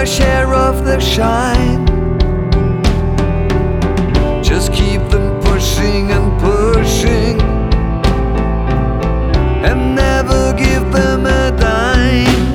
their share of the shine. Just keep them pushing and pushing, and never give them a dime.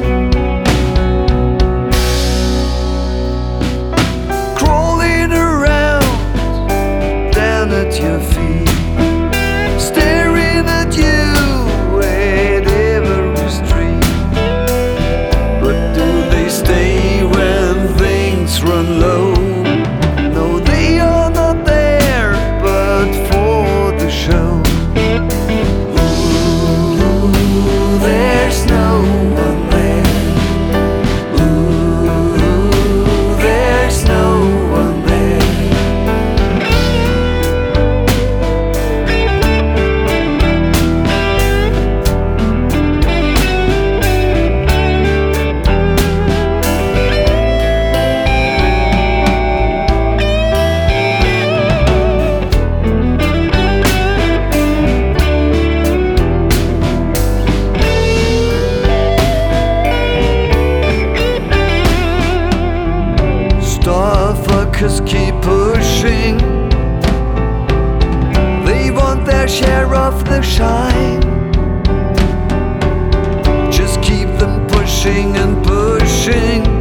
Crawling around down at your feet, staring at you at every street. But do they stay when things run low? No, they are not there, but for the show. Ooh, there's no one there. Ooh, there's no one there. Starfuckers keep pushing, they want their share of the shine. Just keep them pushing and pushing,